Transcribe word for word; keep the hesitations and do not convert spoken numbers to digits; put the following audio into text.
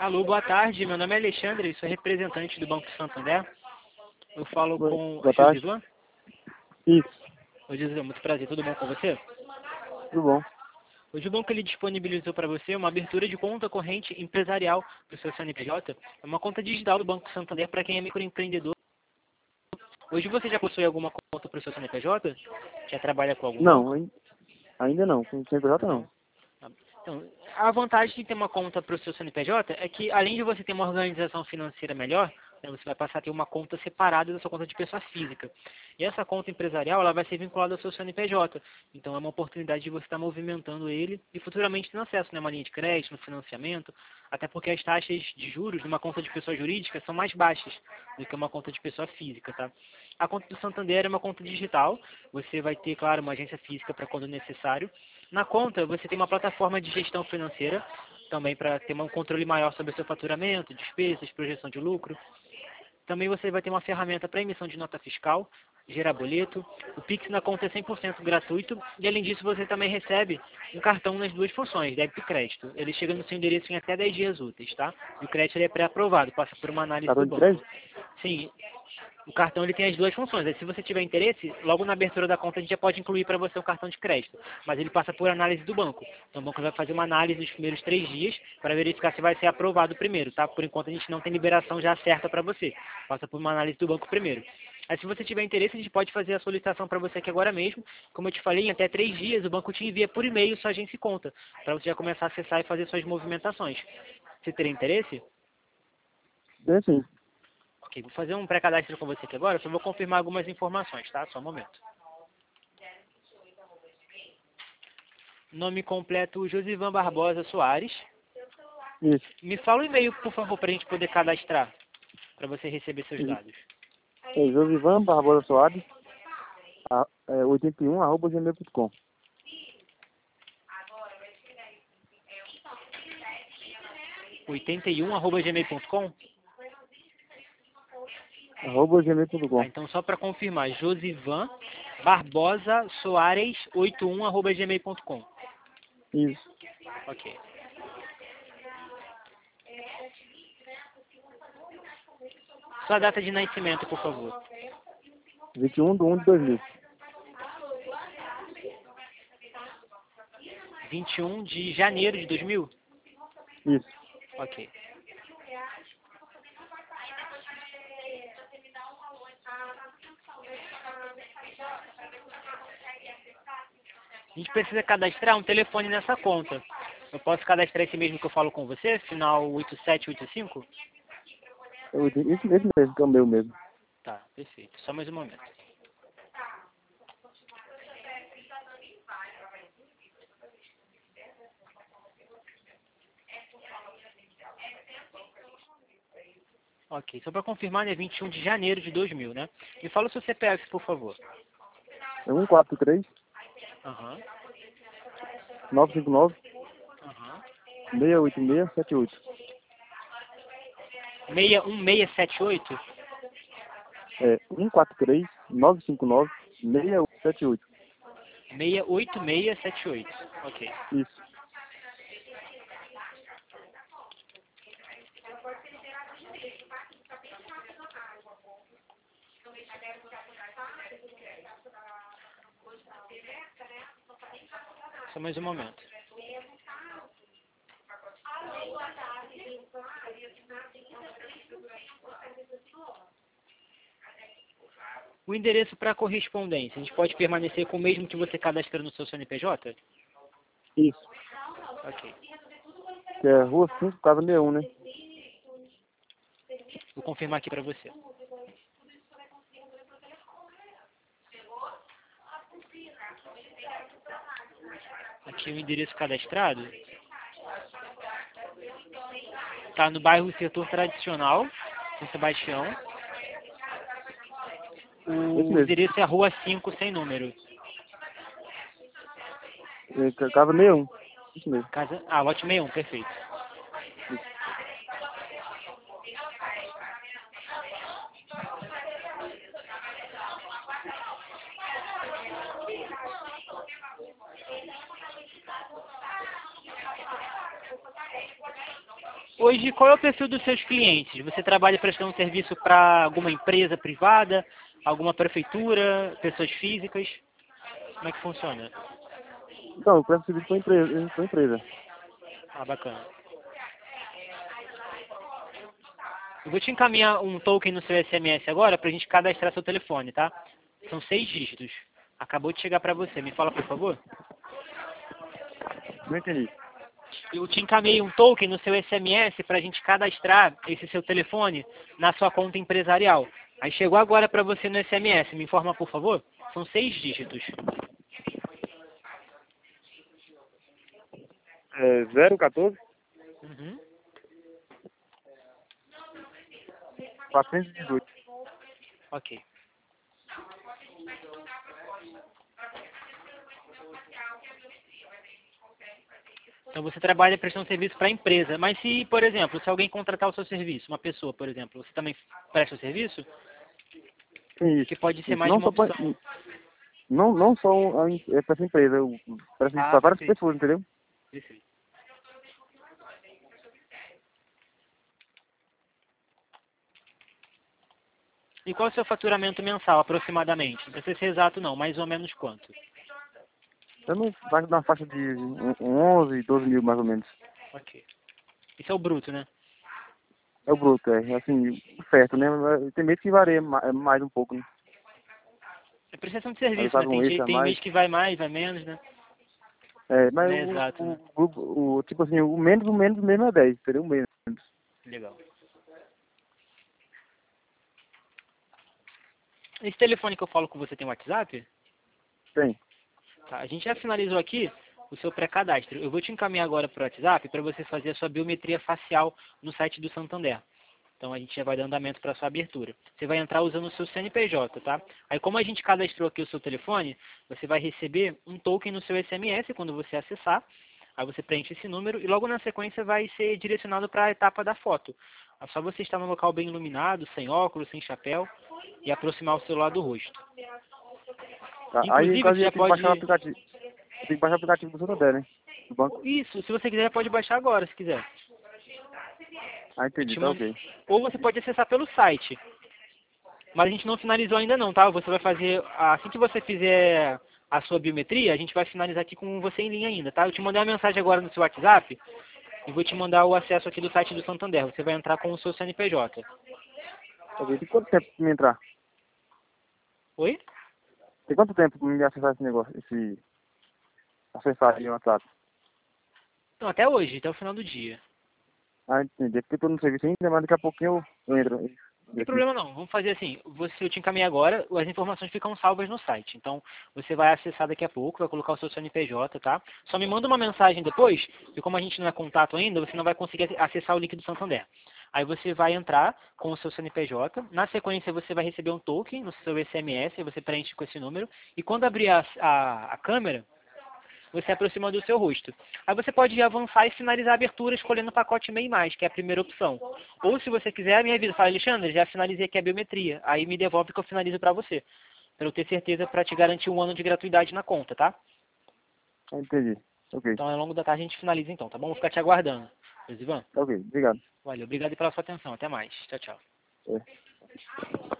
Alô, boa tarde. Meu nome é Alexandre, sou representante do Banco Santander. Eu falo Boa com boa o tarde. Josivan. Isso, Ô, Josivan, muito prazer. Tudo bom com você? tudo bom. Hoje o banco ele disponibilizou para você uma abertura de conta corrente empresarial para o seu C N P J. É uma conta digital do Banco Santander para quem é microempreendedor. Hoje você já possui alguma conta para o seu C N P J? Já trabalha com algum Não, banco? ain- ainda não. Com o C N P J não. Não? Tá. Então, a vantagem de ter uma conta para o seu C N P J é que, além de você ter uma organização financeira melhor, né, você vai passar a ter uma conta separada da sua conta de pessoa física. E essa conta empresarial ela vai ser vinculada ao seu C N P J. Então, é uma oportunidade de você estar movimentando ele e futuramente ter acesso a uma linha de crédito, no financiamento, até porque as taxas de juros de uma conta de pessoa jurídica são mais baixas do que uma conta de pessoa física, tá? A conta do Santander é uma conta digital. Você vai ter, claro, uma agência física para quando necessário. Na conta, você tem uma plataforma de gestão financeira, também para ter um controle maior sobre o seu faturamento, despesas, projeção de lucro. Também você vai ter uma ferramenta para emissão de nota fiscal, gerar boleto. O Pix na conta é cem por cento gratuito. E, além disso, você também recebe um cartão nas duas funções, débito e crédito. Ele chega no seu endereço em até dez dias úteis, tá? E o crédito ele é pré-aprovado, passa por uma análise Cartão do de banco. crédito? Sim, o cartão ele tem as duas funções. Aí, se você tiver interesse, logo na abertura da conta a gente já pode incluir para você o cartão de crédito. Mas ele passa por análise do banco. Então o banco vai fazer uma análise nos primeiros três dias para verificar se vai ser aprovado primeiro, tá? Por enquanto a gente não tem liberação já certa para você. Passa por uma análise do banco primeiro. Aí, se você tiver interesse, a gente pode fazer a solicitação para você aqui agora mesmo. Como eu te falei, em até três dias o banco te envia por e-mail sua agência e conta, para você já começar a acessar e fazer suas movimentações. Você teria interesse? Tem sim. Ok, vou fazer um pré-cadastro com você aqui agora, só vou confirmar algumas informações, tá? Só um momento. Nome completo, Josivan Barbosa Soares. Isso. Me fala o e-mail, por favor, para a gente poder cadastrar, para você receber seus Isso. dados. É Josivan Barbosa Soares, a- é, oitenta e um, arroba gmail ponto com. oitenta e um arroba gmail ponto com? Arroba gmail ponto Tá, com. então só para confirmar, Josivan Barbosa Soares oitenta e um arroba gmail ponto com. Isso. Ok. Sua data de nascimento, por favor. vinte e um de um de dois mil. vinte e um de janeiro de dois mil? Isso. Ok. A gente precisa cadastrar um telefone nessa conta. Eu posso cadastrar esse mesmo que eu falo com você, final oito sete oito cinco? É oitenta Isso mesmo mesmo, que é o meu mesmo. Tá, perfeito. Só mais um momento. Ok, só para confirmar, né, vinte e um de janeiro de dois mil, né? Me fala o seu C P F, por favor. É um quatro três, Aham, nove cinco nove, aham. seis oito seis, sete oito. seis um seis sete oito? É um quatro três, nove cinco nove, seis oito sete oito. seis oito seis sete oito. Ok. Isso. Só mais um momento. O endereço para correspondência, a gente pode permanecer com o mesmo que você cadastrou no seu C N P J? Isso. Ok. Que é Rua cinco, Casa sessenta e um, né? Vou confirmar aqui para você. Aqui o endereço cadastrado está no bairro Setor Tradicional, São Sebastião. Esse O mesmo. endereço é a Rua cinco, sem número. É, ca- Casa sessenta e um. Isso mesmo. Casa... Ah, lote sessenta e um, perfeito. Hoje, qual é o perfil dos seus clientes? Você trabalha prestando serviço para alguma empresa privada, alguma prefeitura, pessoas físicas? Como é que funciona? Então, eu presto serviço para empresa, para empresa. Ah, bacana. Eu vou te encaminhar um token no seu S M S agora para a gente cadastrar seu telefone, tá? São seis dígitos. Acabou de chegar para você. Me fala, por favor. Não entendi. Eu te encaminhei um token no seu S M S para a gente cadastrar esse seu telefone na sua conta empresarial. Aí chegou agora para você no S M S. Me informa, por favor. São seis dígitos. É zero quatorze, Uhum. quatrocentos e dezoito. Ok. Então você trabalha prestando serviço para a empresa. Mas se, por exemplo, se alguém contratar o seu serviço, uma pessoa, por exemplo, você também presta o serviço? Isso. Que pode ser Isso. mais Não uma só para opção. não, não só a, em- é para essa empresa, eu presto Ah, para várias perfeito. pessoas, entendeu? Perfeito. E qual é o seu faturamento mensal, aproximadamente? Não precisa ser exato, não. Mais ou menos quanto? Eu não faço na faixa de um- um onze, doze mil mais ou menos. Ok. Isso é o bruto, né? É o bruto, é assim, certo, né? Mas tem mês que varia ma- mais um pouco, né? É prestação de Aí eu serviço, né? pago Tem, um dia- extra a tem mais. mês que vai mais, vai menos, né? É, Não mas é o, exato, o né? grupo, o, tipo assim, o menos, o menos mesmo é dez, entendeu? O menos. Legal. Esse telefone que eu falo com você tem WhatsApp? Tem. Tá, a gente já finalizou aqui o seu pré-cadastro. Eu vou te encaminhar agora para o WhatsApp para você fazer a sua biometria facial no site do Santander. Então a gente já vai dar andamento para a sua abertura. Você vai entrar usando o seu C N P J, tá? Aí como a gente cadastrou aqui o seu telefone, você vai receber um token no seu S M S quando você acessar. Aí você preenche esse número e logo na sequência vai ser direcionado para a etapa da foto. É só você estar num local bem iluminado, sem óculos, sem chapéu e aproximar o celular do rosto. Tá. Aí, no Inclusive, caso, você eu já tenho que baixar o pode... aplicativo. Eu tenho que baixar o aplicativo do Santander, né? Do banco. Isso, se você quiser, pode baixar agora, se quiser. Ah, Eu entendi, te tá mando... ok. Ou você pode acessar pelo site. Mas a gente não finalizou ainda não, tá? Você vai fazer... Assim que você fizer a sua biometria, a gente vai finalizar aqui com você em linha ainda, tá? Eu te mandei uma mensagem agora no seu WhatsApp e vou te mandar o acesso aqui do site do Santander. Você vai entrar com o seu C N P J. Ok, tem quanto tempo pra me entrar? Oi? Tem quanto tempo pra me acessar esse negócio, esse... acessar aí o WhatsApp? Não, até hoje, até o final do dia. Ah, entendi. É porque eu tô no serviço ainda, mas daqui a pouquinho eu entro. Não tem Aqui. problema não. Vamos fazer assim. Você, eu te encaminhei agora, as informações ficam salvas no site. Então, você vai acessar daqui a pouco, vai colocar o seu C N P J, tá? Só me manda uma mensagem depois, e como a gente não é contato ainda, você não vai conseguir acessar o link do Santander. Aí você vai entrar com o seu C N P J, na sequência você vai receber um token no seu S M S, aí você preenche com esse número, e quando abrir a, a, a câmera, você aproxima do seu rosto. Aí você pode avançar e finalizar a abertura escolhendo o pacote MEI mais, que é a primeira opção. Ou se você quiser, me avisa, fala, Alexandre, já finalizei aqui a biometria. Aí me devolve que eu finalizo para você. Para eu ter certeza, para te garantir um ano de gratuidade na conta, tá? Ah, entendi. Ok. Então ao longo da tarde a gente finaliza então, tá bom? Vou ficar te aguardando. Luiz Ivan, Tá ok. Obrigado. valeu, obrigado pela sua atenção. Até mais. Tchau, tchau. É.